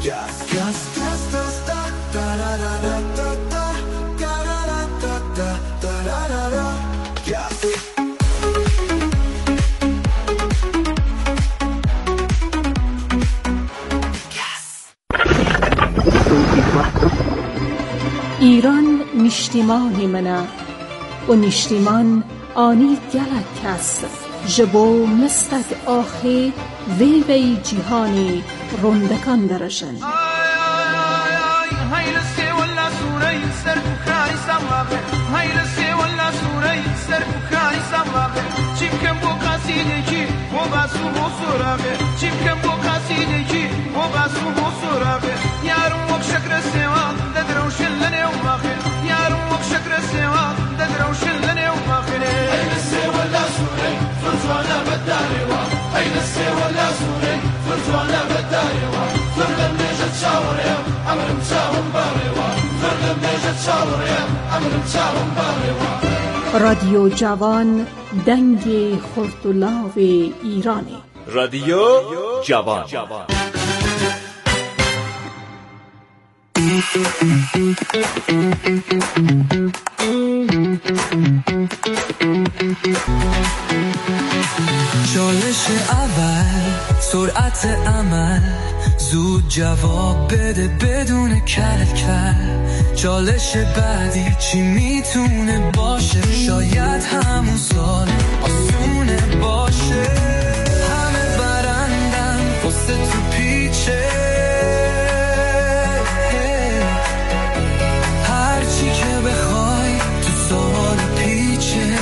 ایران نیشتیمان منه و نیشتیمان آنی گلک است جبو مستد آخی وی وی جیهانی رندکان درشن رادیو جوان دنگ خردلاو ایرانی. رادیو جوان. چالش اول سرعت عمل زود جواب بده بدون کلکل. چالش بعدی چی میتونه باشه؟ شاید همون سال آسونه باشه. همه برندن قصه تو پیچه، هرچی که بخوای تو سوال پیچه.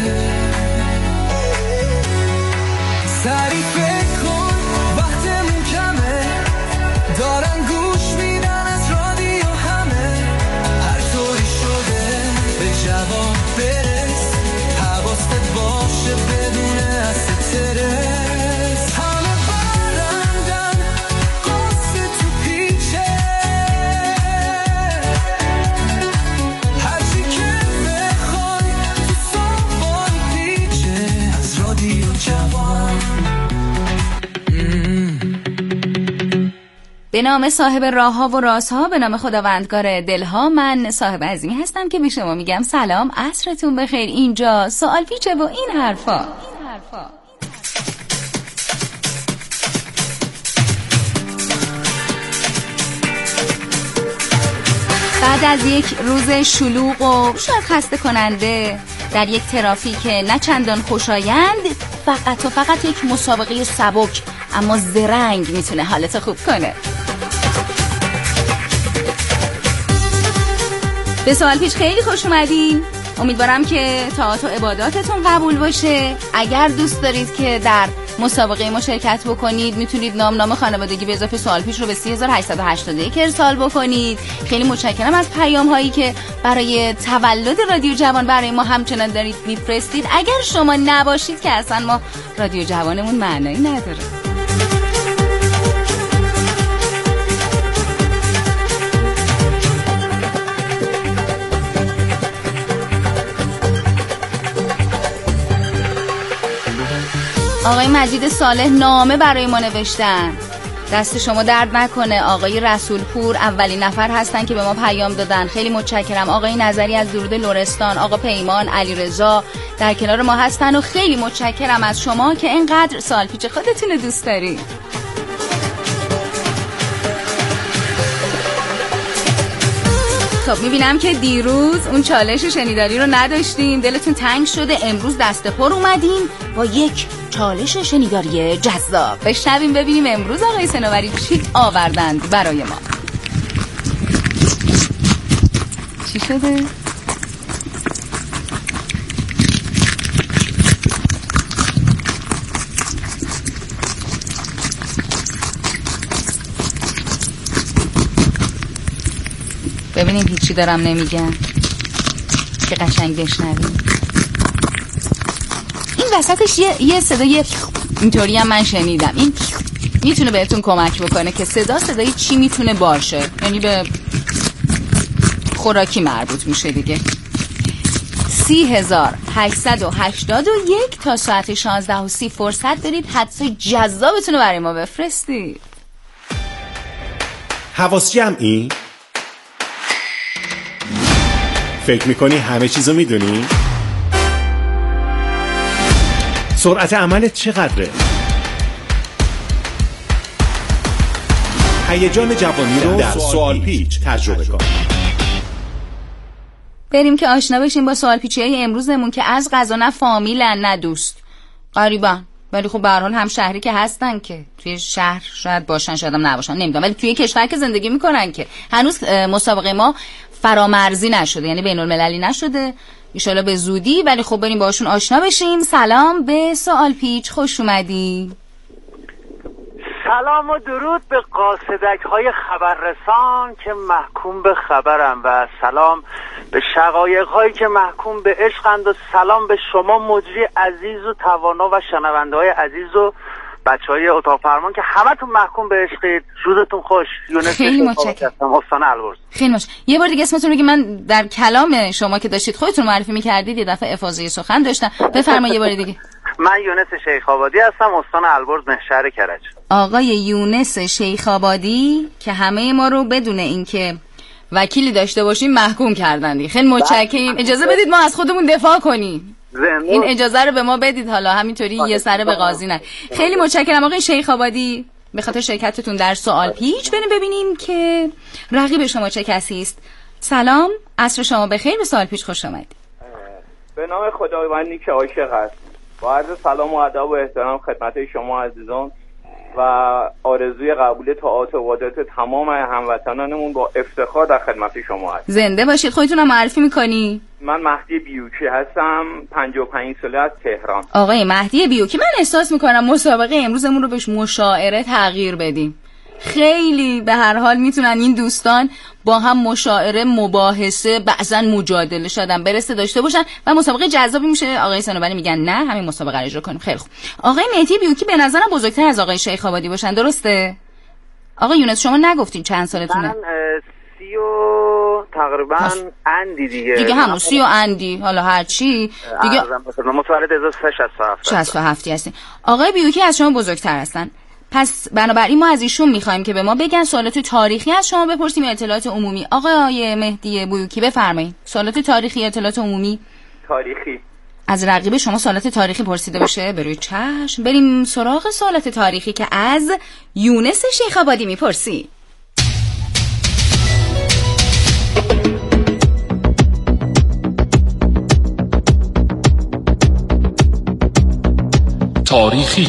سریع فکر کن وقتمون کمه، دارن گوش میدن از رادیو همه. هر طوری شده به جواب برس، حواست باشه بدون استرس. همه برندن قصه تو پیچه، هرچی که بخوای تو سوال پیچه. از رادیو جوان. به نام صاحب راه‌ها و رازها، به نام خداوندگار دلها، من صاحب عظیمی هستم که به شما میگم سلام، عصرتون بخیر. اینجا سوال پیچه و این حرفا. بعد از یک روز شلوغ و شاید خسته کننده در یک ترافیک نه چندان خوشایند، فقط و فقط یک مسابقه سبک اما زرنگ میتونه حالت خوب کنه. به سوال پیچ خیلی خوش اومدین. امیدوارم که طاعات و عباداتتون قبول باشه. اگر دوست دارید که در مسابقه ما شرکت بکنید، میتونید نام خانوادگی به اضافه سوال پیچ رو به 3881 ارسال بکنید. خیلی متشکرم از پیام هایی که برای تولد رادیو جوان برای ما همچنان دارید میفرستید. اگر شما نباشید که اصلا ما رادیو جوانمون معنایی نداره. آقای مجید صالح نامه برای ما نوشتن. دست شما درد نکنه. آقای رسولپور اولین نفر هستن که به ما پیام دادن. خیلی متشکرم. آقای نظری از درود لرستان، آقا پیمان، علیرضا در کنار ما هستن و خیلی متشکرم از شما که اینقدر سوال پیچ خودتون دوست دارید. خب میبینم که دیروز اون چالش شنیداری رو نداشتین، دلتون تنگ شده. امروز دست پر اومدین با یک چالش شنیداری جذاب. بشنویم ببینیم امروز آقای صنوبری چی آوردند برای ما. چی شده؟ ببینیم هیچی دارم نمیگم که قشنگ بشنویم. این وسطش یه صدای اینطوری هم من شنیدم. این میتونه بهتون کمک بکنه که صدای چی میتونه باشه، یعنی به خوراکی مربوط میشه دیگه. 3881 تا ساعت 16:30 فرصت دارید حدس جذابتون رو برای ما بفرستید. حواس جمعی؟ فکر میکنی همه چیزو میدونی؟ سرعت عملت چقدره؟ هیجان جوانی رو در سوال پیچ تجربه کن. بریم که آشنا بشیم با سوال پیچی‌های امروزمون که از قضا نه فامیلن نه دوست، غریبن، ولی خب به هر حال هم شهری که هستن، که توی شهر شاید باشن شاید هم نباشن نمیدونم، ولی توی کشور که زندگی میکنن که هنوز مسابقه ما فرامرزی نشده، یعنی بین المللی نشده، ان شاءالله به زودی. ولی خب بریم باشون آشنا بشیم. سلام به سوال پیچ، خوش اومدی. سلام و درود به قاصدک‌های خبررسان که محکوم به خبرن و سلام به شقایق‌هایی که محکوم به عشقند و سلام به شما مجری عزیز و توانا و شنونده‌های عزیز و بچه‌های اتاق فرمان که همتون محکوم به عشقید. روزتون خوش. خیلی متشکرم. استان البرز. خیلی متشکرم. یه بار دیگه اسمتون رو بگید. من در کلام شما که داشتید خودتون معرفی می‌کردید یه دفعه افاضه سخن داشتم. بفرمایید یه بار دیگه. من یونس شیخ‌آبادی هستم، استان البرز، محشر کرج. آقای یونس شیخ‌آبادی که همه ما رو بدون اینکه وکیلی داشته باشیم محکوم کردن دیگه. خیلی متشکرم. اجازه بدید ما از خودمون دفاع کنیم. این اجازه رو به ما بدید، حالا همینطوری یه سره به قاضی نه. خیلی متشکرم آقای شیخ‌آبادی به خاطر شرکتتون در سوال پیچ. بریم ببینیم که رقیب شما چه کسی است. سلام، عصر شما بخیر، به سوال پیچ خوش آمدید. به نام خداوندی که عاشق است، با عرض سلام و ادب و احترام خدمت شما عزیزان و آرزوی قبول طاعات و عبادات تمام هموطنانمون با افتخار در خدمت شما هست. زنده باشید. خودتون معرفی میکنی؟ من مهدی بیوکی هستم، 55 ساله از تهران. آقای مهدی بیوکی، من احساس میکنم مسابقه امروزمون رو بهش مشاعره تغییر بدیم. خیلی به هر حال میتونن این دوستان با هم مشاعره، مباحثه، بعضن مجادله شدن برسه داشته باشن و مسابقه جذابی میشه. آقای سنوبری میگن نه، همین مسابقه رو اجرا کنیم. خیلی خوب. آقای مهدی بیوکی به نظرم بزرگتر از آقای شیخ‌آبادی باشن، درسته؟ آقای یونس شما نگفتین چند سالتونه؟ من 30 تقریبا اندی دیگه همون 30 اندی، حالا هر چی دیگه متولد 1367 هستین. آقای بیوکی از شما بزرگتر هستن، پس بنابراین ما از ایشون میخوایم که به ما بگن سوالات تاریخی از شما بپرسیم یا اطلاعات عمومی. آقای مهدی بیوکی بفرمایید. سوالات تاریخی، اطلاعات عمومی؟ تاریخی. از رقیب شما سوالات تاریخی پرسیده بشه؟ بروی چشم. بریم سراغ سوالات تاریخی که از یونس شیخ‌آبادی میپرسی. تاریخی.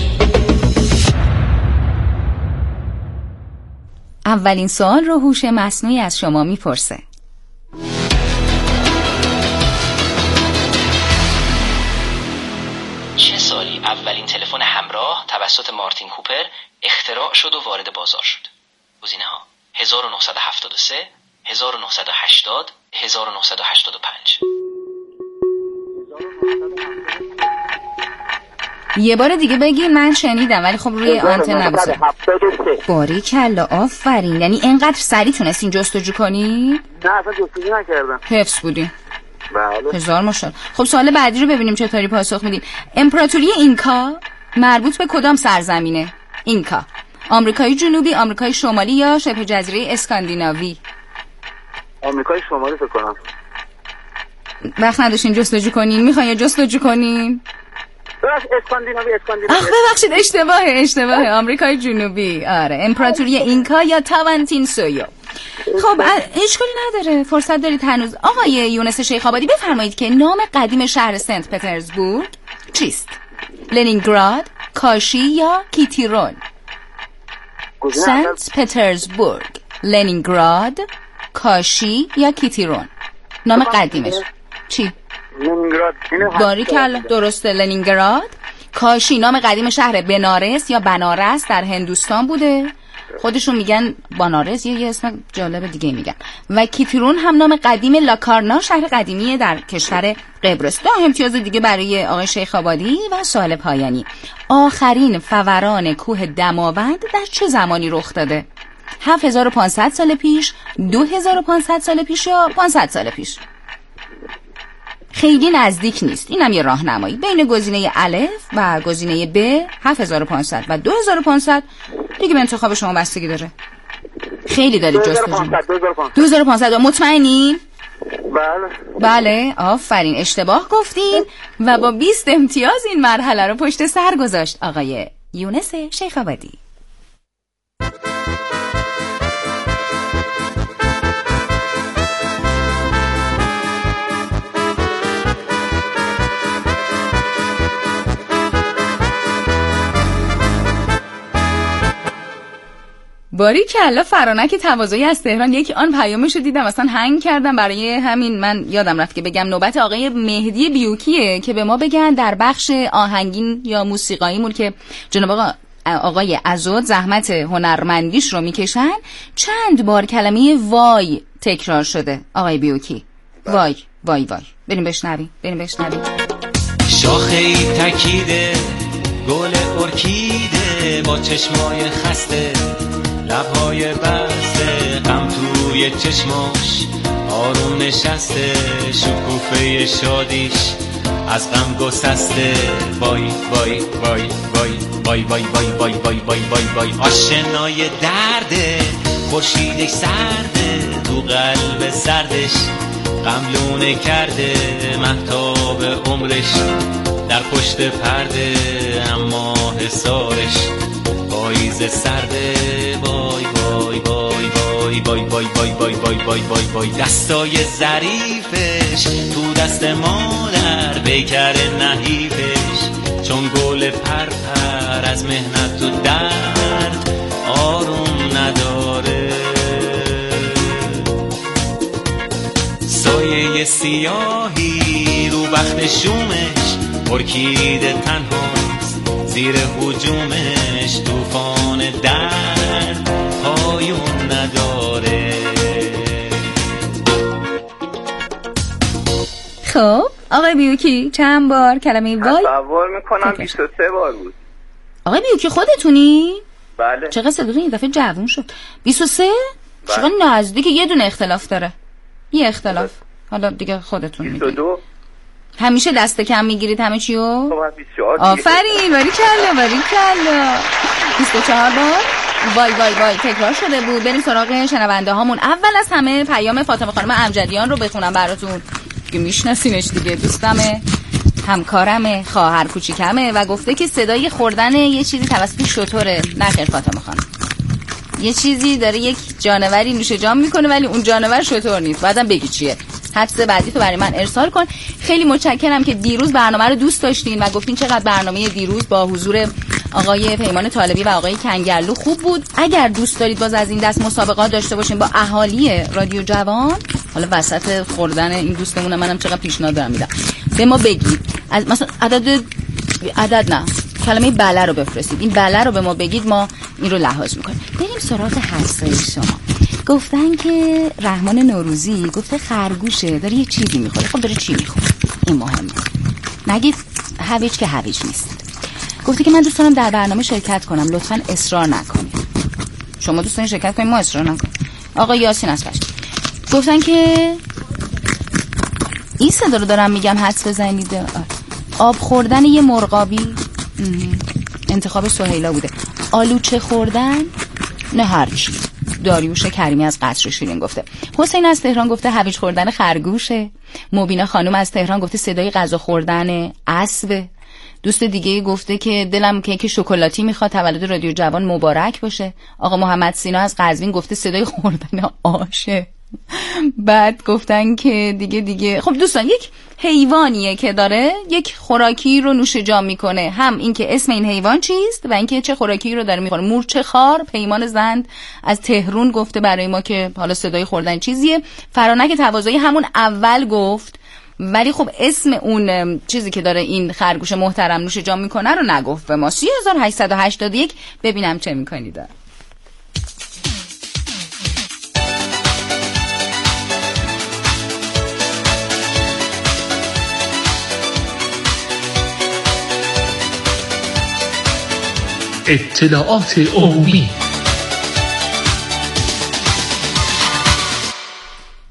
اولین سوال رو هوش مصنوعی از شما میپرسه. چه سالی اولین تلفن همراه توسط مارتین کوپر اختراع شد و وارد بازار شد؟ گزینه‌ها 1973 1980 1985. یه بار دیگه بگی، من شنیدم ولی خب روی آنتن نبوده. باریکلا، آفرین. یعنی اینقدر سریع تونستین جستجو کنی؟ نه اصلا جستجو نکردم، حفظ بودی. بله. هزار ماشاءالله. خب سوال بعدی رو ببینیم چطوری پاسخ میدین. امپراتوری اینکا مربوط به کدام سرزمینه؟ اینکا آمریکای جنوبی، آمریکای شمالی یا شبه جزیره اسکاندیناوی؟ آمریکای شمالی فکر کنم. وقت نداشتین جستجو کنین، میخواین یا جستجو کنین؟ اسکاندیناوی. ببخشید اشتباهه. آمریکای جنوبی. آره، امپراتوری اینکا یا تاوانتین سویو. خب اشکالی نداره، فرصت دارید هنوز. آقای یونس شیخ‌آبادی بفرمایید که نام قدیم شهر سنت پترزبورگ چیست؟ لنینگراد، کاشی یا کیتیرون؟ سنت پترزبورگ، لنینگراد، کاشی یا کیتیرون؟ نام قدیمش چی؟ لنینگراد. باریکلا، درسته، لنینگراد. کاشی نام قدیم شهر بنارس یا بنارس در هندوستان بوده، خودشون میگن بنارس، یه اسم جالب دیگه میگن. و کیتیرون هم نام قدیم لاکارنا، شهر قدیمی در کشور قبرس. 2 امتیاز دیگه برای آقای شیخ‌آبادی. و سوال پایانی، آخرین فوران کوه دماوند در چه زمانی رخ داده؟ 7500 سال پیش، 2500 سال پیش یا 500 سال پیش؟ خیلی نزدیک نیست، اینم یه راهنمایی بین گزینه الف و گزینه ب. 7500 و 2500 دیگه به انتخاب شما بستگی داره. خیلی دارید جستجو. 2500. مطمئنی؟ بله. آفرین، اشتباه گفتین و با 20 امتیاز این مرحله رو پشت سر گذاشت آقای یونس شیخ‌آبادی. باریکلا فرانک تواضعی از تهران. یکی آن پیامشو دیدم اصلا هنگ کردم، برای همین من یادم رفت که بگم نوبت آقای مهدی بیوکیه که به ما بگن در بخش آهنگین یا موسیقاییمون که جناب آقای عزود زحمت هنرمندیش رو میکشن، چند بار کلمه وای تکرار شده آقای بیوکی؟ وای وای وای. بریم بشنویم. شاخه ای تکیده، گل ارکیده با چشمای خسته، لبهای بسته، غم توی چشماش آروم نشسته، شکوفه شادیش از غم گسسته. وای وای وای وای وای وای وای وای وای وای وای. آشنای درده، خورشیدش سرده، تو قلب سردش غملونه کرده، مهتاب عمرش در پشت پرده، اما حسارش پاییز سرده. وای وای وای وای وای وای وای وای وای وای وای وای. دستای ظریفش تو دست مادر، پیکر نحیفش چون گل پرپر، از محنت و درد آروم نداره. سایه سیاهی رو بخت شومش، ارکیده تنهاست زیر هجومش، طوفان درد پایون نداره. خب آقای بیوکی چند بار کلمه وای؟ تصور میکنم 23 بار بود. آقای بیوکی خودتونی؟ بله. چقدر صداتون یه دفعه جوون شد. 23؟ چقدر نزدیک، یه دونه اختلاف داره، یه اختلاف. حالا دیگه خودتون میگید. 22. همیشه دست کم میگیرید همه چیو؟ خب 24. آفرین، باریکلا. 24 بار وای وای وای تکرار شده بود. بریم سراغ شنونده هامون. اول از همه پیام فاطمه خانم امجدیان رو بخونم براتون که میشناسینش دیگه، دوستمه، همکارمه، خواهر کوچیکمه و گفته که صدای خوردن یه چیزی توسط شتره. نخیر فاطمه خانم، یه چیزی داره یک جانوری نوش جام میکنه ولی اون جانور شتر نیست. بعدم بگی چیه. حدس بعدی تو برای من ارسال کن. خیلی متشکرم که دیروز برنامه رو دوست داشتین و گفتین چقدر برنامه دیروز با حضور آقای پیمان طالبی و آقای کنگرلو خوب بود. اگر دوست دارید باز از این دست مسابقات داشته باشیم با اهالی رادیو جوان، حالا وسط خوردن این دوستمون منم چقدر پیشنهاد دارم میدم، به ما بگید. از مثلا عدد نه، کلمه بله رو بفرستید. این بله رو به ما بگید، ما این رو لحاظ میکنیم. بریم سراغ حسای شما. گفتن که رحمان نوروزی گفته خرگوشه داره یه چیزی میخوره. خب داره چی میخوره؟ این مهمه. نگید هویج که هویج نیست. گفته که من دوست دارم در برنامه شرکت کنم، لطفاً اصرار نکنید. شما دوست دارین شرکت کنید، ما اصرار نکنیم. آقا یاسین از کشت گفتن که این صدا رو دارم میگم حدس بزنید. آب خوردن یه مرغابی، انتخاب سهیلا بوده. آلوچه خوردن، نه هرچی. داریوش کریمی از قصر شیرین گفته. حسین از تهران گفته هویج خوردن خرگوشه. مبینا خانم از تهران گفته صدای غذا خوردن اسب. دوست دیگه گفته که دلم کیک شکلاتی میخواد، تولد رادیو جوان مبارک باشه. آقا محمد سینا از قزوین گفته صدای خوردن آشه. بعد گفتن که دیگه خب دوستان، یک حیوانیه که داره یک خوراکی رو نوش جام میکنه، هم این که اسم این حیوان چیست و اینکه چه خوراکی رو داره میخوره. مورچه خار پیمان زند از تهران گفته برای ما که حالا صدای خوردن چیزیه. فرانک تواضعی همون اول گفت، ولی خب اسم اون چیزی که داره این خرگوش محترم نوش جام میکنه رو نگفت به ما. 3881. ببینم چه میکنید. اطلاعات عمومی.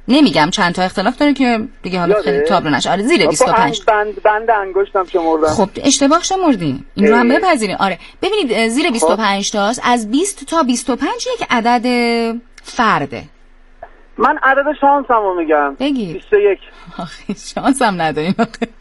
نمیگم چند تا اختلاف داره که دیگه حالا خیلی تابلو نشه. آره زیر 25 بند انگشتم شمردم. خب اشتباه شمردین، این رو هم بپذیرین. آره ببینید زیر 25 تاست، از 20 تا 25 یک عدد فرده. من عدد شانسمو میگم. بگی 21. آخه شانسم نداریم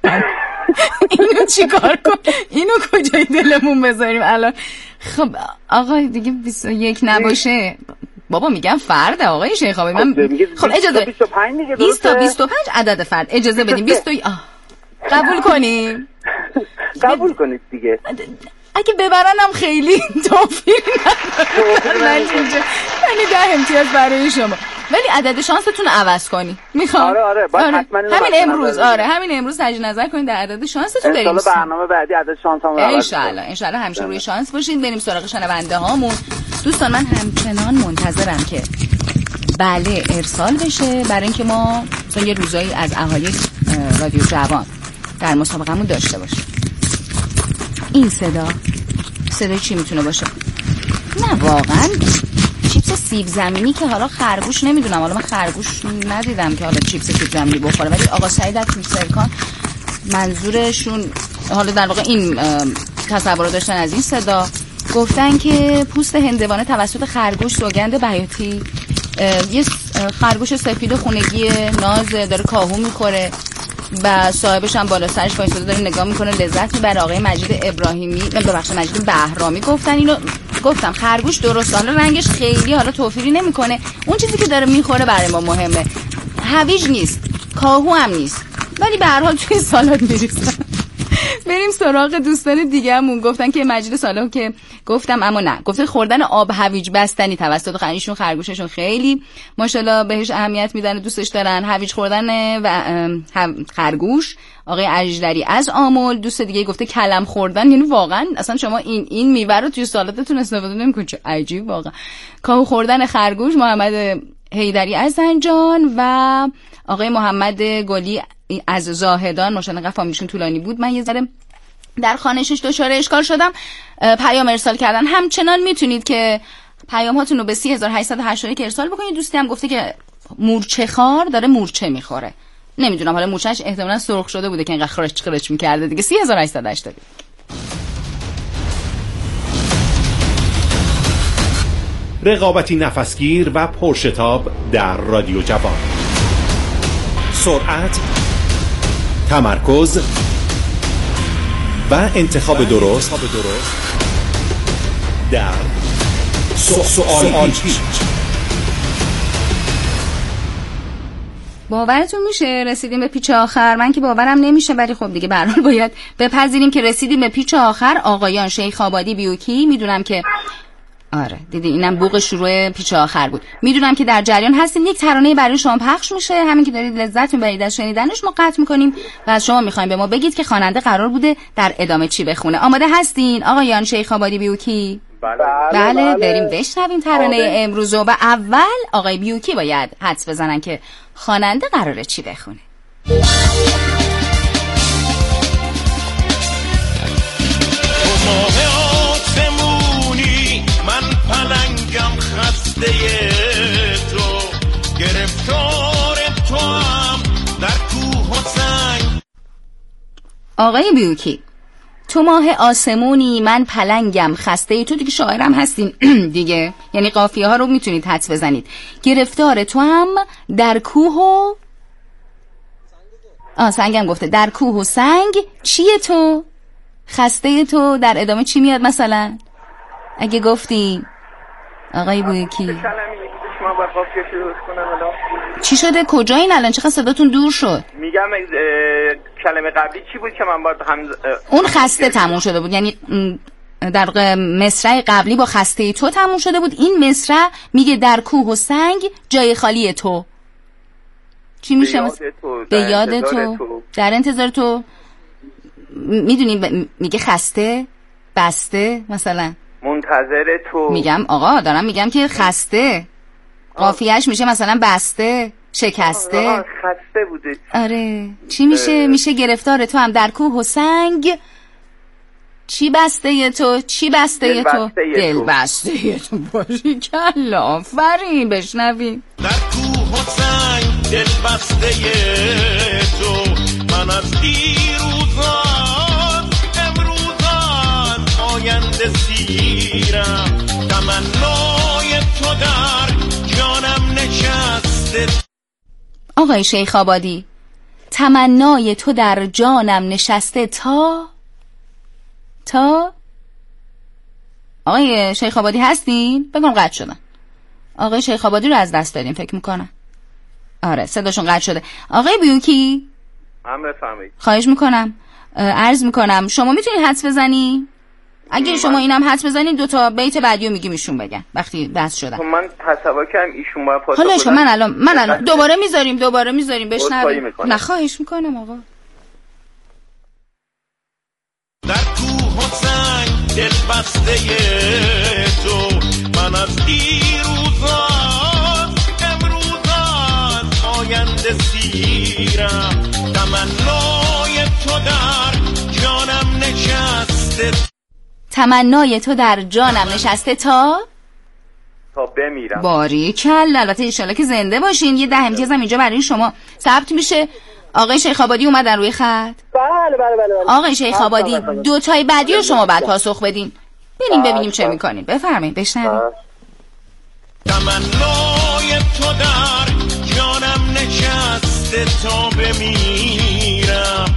اینو چیکار کن؟ اینو کجای دلمون بذاریم الان؟ خب آقا دیگه 21 نباشه بابا، میگم فرد آقای شیخابی. من خب اجازه 25 دیگه 20 تا 25 عدد فرد، اجازه بدیم 20 قبول کنیم. قبول کنید دیگه. اگه ببرنم خیلی توفیق ندارم اینجا، یعنی 10 امتیاز برای شما، ولی عدد شانستون رو عوض کنی میخوام. آره همین امروز، همین امروز تجدید نظر کنید در عدد شانستون بریم. ان شاءالله برنامه بعدی عدد شانسمو عوض کنیم. ان شاءالله همیشه روی شانس باشید. بریم سراغ شنونده هامون. دوستان من همچنان منتظرم که بله ارسال بشه، برای اینکه ما مثلا یه روزایی از اهالی رادیو جوان در مسابقه‌مون داشته باشیم. این صدای چی میتونه باشه؟ نه واقعا چیپس سیب زمینی که حالا خرگوش نمیدونم، حالا من خرگوش ندیدم که حالا چیپس سیب زمینی بخوره، ولی آقا سعید از توسرکان منظورشون حالا در واقع این تصور رو داشتن از این صدا. گفتن که پوست هندوانه توسط خرگوش سوگند بیاتی. یه خرگوش سفید خونگی ناز داره کاهو میخوره و صاحبش هم بالا سرش وایساده داره نگاه میکنه، لذت میبره. آقای مجید ابراهیمی مجید بهرامی گفتن اینو. گفتم خرگوش درست، حالا رنگش خیلی حالا توفیری نمیکنه، اون چیزی که داره میخوره برای ما مهمه. هویج نیست، کاهو هم نیست، ولی به هر حال توی سالاد میریزن. بریم سراغ دوستان دیگه‌مون. گفتن که مجید صالح که گفتم اما نه، گفته خوردن آب هویج بستنی توسط خرگوششون، خرگوششون خیلی ماشاءالله بهش اهمیت میدن و دوستش دارن. هویج خوردن و خرگوش. آقای اجدری از آمل. دوست دیگه گفته کلم خوردن، یعنی واقعا اصلا شما این میوه رو توی سالادتون استفاده نمی‌کنید، چه عجیب واقعا. کاهو خوردن خرگوش. محمد حیدری از زنجان و آقای محمد گلی از زاهدان. ماشاءالله فامیلشون طولانی بود. من یه ذره در خوانشش دچار اشکال شدم. پیام ارسال کردن. همچنان میتونید که پیام هاتون رو به 3881 ارسال بکنید. دوستی هم گفته که مورچه خار داره مورچه میخوره. نمیدونم حالا مورچهش احتمالاً سرخ شده بوده که اینقدر خرچ میکرده دیگه. 3880. رقابتی نفسگیر و پرشتاب در رادیو جوان. سرعت، تمرکز و انتخاب درست در سوال پیچ. باورتون میشه رسیدیم به پیچ آخر؟ من که باورم نمیشه، ولی خب دیگه به هر حال باید بپذیریم که رسیدیم به پیچ آخر. آقایان شیخ آبادی بیوکی، میدونم که آره دیدی اینم بوق شروع پیچ آخر بود. میدونم که در جریان هستین. یک ترانه برای شما پخش میشه، همین که دارید لذت میبرید از شنیدنش ما قطع میکنیم و از شما میخوایم به ما بگید که خواننده قرار بوده در ادامه چی بخونه. آماده هستین آقایان شیخ آبادی بیوکی؟ بله. بریم بشنویم ترانه امروز و اول آقای بیوکی باید حدس بزنن که خواننده قراره چی بخونه. خسته تو گرفتار تو هم در کوه و سنگ. آقای بیوکی، تو ماه آسمونی من پلنگم خسته تو. دیگه شاعرم هستین دیگه، یعنی قافیه ها رو میتونید حدس بزنید. گرفتار تو هم در کوه و سنگم گفته در کوه و سنگ. چیه تو؟ خسته تو در ادامه چی میاد مثلا اگه گفتی آقای بیوکی؟ چی شده؟ کجایین الان؟ چقدر صداتون دور شد؟ میگم کلمه قبلی چی بود که من باید اون خسته تموم شده بود، یعنی در واقع مصرع قبلی با خسته تو تموم شده بود. این مصرع میگه در کوه و سنگ جای خالی تو. چی میشه؟ به یاد تو، در انتظار تو. میدونی میگه خسته، بسته مثلا، منتظر تو. میگم آقا دارم میگم که خسته قافیه‌اش میشه مثلا بسته، شکسته. خسته بوده. آره. چی میشه؟ میشه گرفتار تو هم در کوه و سنگ. چی بسته تو؟ چی بسته تو؟ دل بسته تو. باشی کلا. آفرین. بشنویم. در کوه و سنگ دل بسته تو، من از دیروزان امروزان آینده سیرم، تمنای تو در جانم نشسته. آقای شیخ آبادی، تمنای تو در جانم نشسته تا آقای شیخ آبادی هستین؟ بگم قطع شدن. آقای شیخ آبادی رو از دست دادیم فکر میکنم. آره صداشون قطع شده. آقای بیوکی من بفهمید. خواهش میکنم عرض میکنم شما میتونید حدس بزنی؟ اگه شما اینم حدس بزنید 2 تا بیت بعدی رو میگیم ایشون بگن وقتی بس شدن. من تصور کردم ایشون باید پاسخ حالا بدن. من الان دوباره میذاریم بشنویم. نه خواهش میکنم آقا. در کوه و سنگ دل بسته تو، من از دیروزان امروزان آینده سیرم، تمنای تو در جانم نشسته. تمنای تو در جانم نشسته تا بمیرم. باریکلا. البته انشالله که زنده باشین. یه 10 امتیاز هم اینجا برای شما ثبت میشه. آقای شیخ آبادی اومدن روی خط؟ بله. آقای شیخ آبادی 2 تای بعدی رو شما بعد پاسخ بدین. ببینیم چه میکنین. بفرمایید بشنویم. تمنای تو در جانم نشسته تا بمیرم،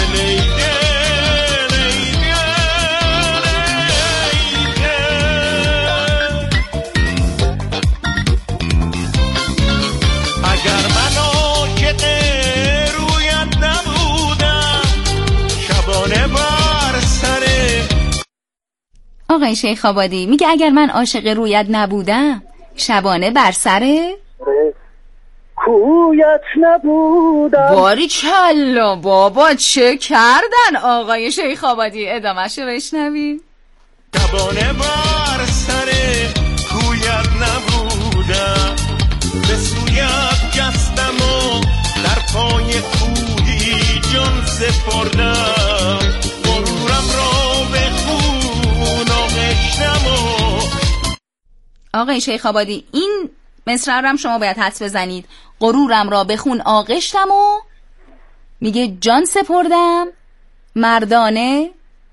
اگر من عاشق رویت نبودم شبانه بر سر. آقای شیخ آبادی میگه اگر من عاشق رویت نبودم شبانه بر سر کویت نبودم. باریکلا بابا چه کردن آقای شیخ آبادی. ادامه‌شو بشنویم. شبانه بر سر کویت نبودم، به سویت جستم و در پای کوهی جان سپردم، غرورم را به خون آغشتم. آقای شیخ آبادی این مصرع رو هم شما باید حدس بزنید. غرورم را به خون آغشتم و میگه جان سپردم مردانه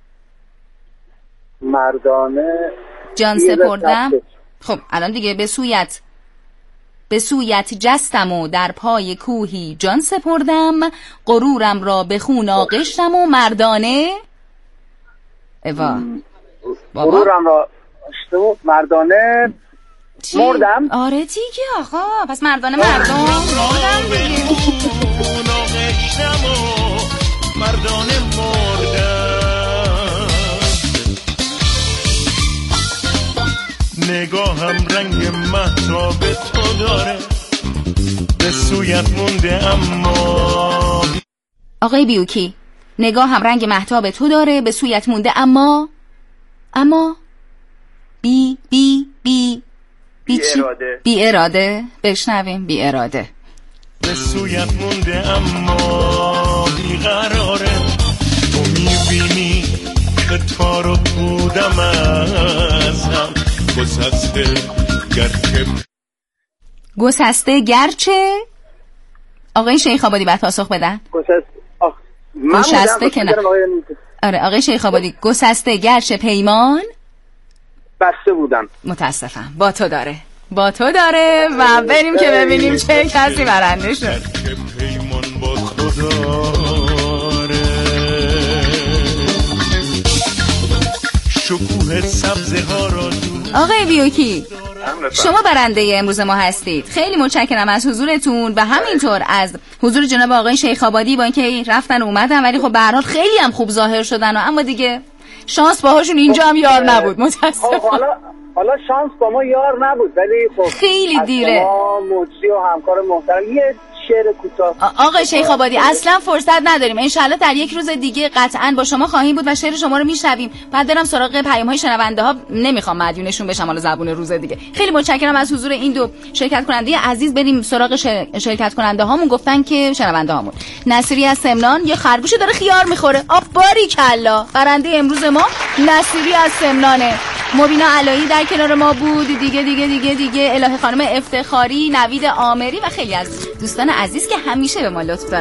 جان سپردم. خب الان دیگه به سویت جستم و در پای کوهی جان سپردم، غرورم را به خون آغشتم و مردانه غرورم را مردانه مردم. آره دیگه آقا، پس مردانه مردم دیگه. مردانه مردم، نگاهم رنگ مهتاب تو داره، به سویت مونده اما. آقای بیوکی نگاهم رنگ مهتاب تو داره، به سویت مونده اما بی اراده. بشنویم. بی اراده. به سویت مونده اما بیقراره، تو میبینی که تارو بودم ازم، گسسته گرچه. آقای شیخ آبادی بعد پاسخ بدن. گسسته که نه. آره آقای شیخ آبادی گسسته گرچه پیمان بسته بودم. متاسفم با تو داره و بریم که ببینیم چه کسی برنده شد. پیمان با تو داره، شکوه سبزه ها را. آقای بیوکی شما برنده امروز ما هستید. خیلی متشکرم از حضورتون و همینطور از حضور جناب آقای شیخ آبادی، با اینکه رفتن اومدن ولی خب به هر حال خیلی هم خوب ظاهر شدن اما دیگه شانس باهاشون اینجا هم یار نبود متاسفم. حالا شانس با ما یار نبود ولی خب خیلی دیره. ما مجری و همکار محترم یه شعر کوتاه. آقای شیخ آبادی اصلا فرصت نداریم، انشالله در یک روز دیگه قطعا با شما خواهیم بود و شعر شما رو میشنویم. بعد برم سراغ پیام‌های شنونده ها، نمیخوام مدیونشون بشم حالا زبون روز دیگه. خیلی متشکرم از حضور این 2 شرکت کننده عزیز. بریم سراغ شرکت کننده هامون. گفتن که شنونده هامون نصیری از سمنان یه خرگوشی داره خیار میخوره. باریکلا برنده امروز ما نصیری از سمنانه. مبینا علایی در کنار ما بود، دیگه الهه خانم افتخاری، نوید آمری و خیلی از دوستان عزیز که همیشه به ما لطف دارن.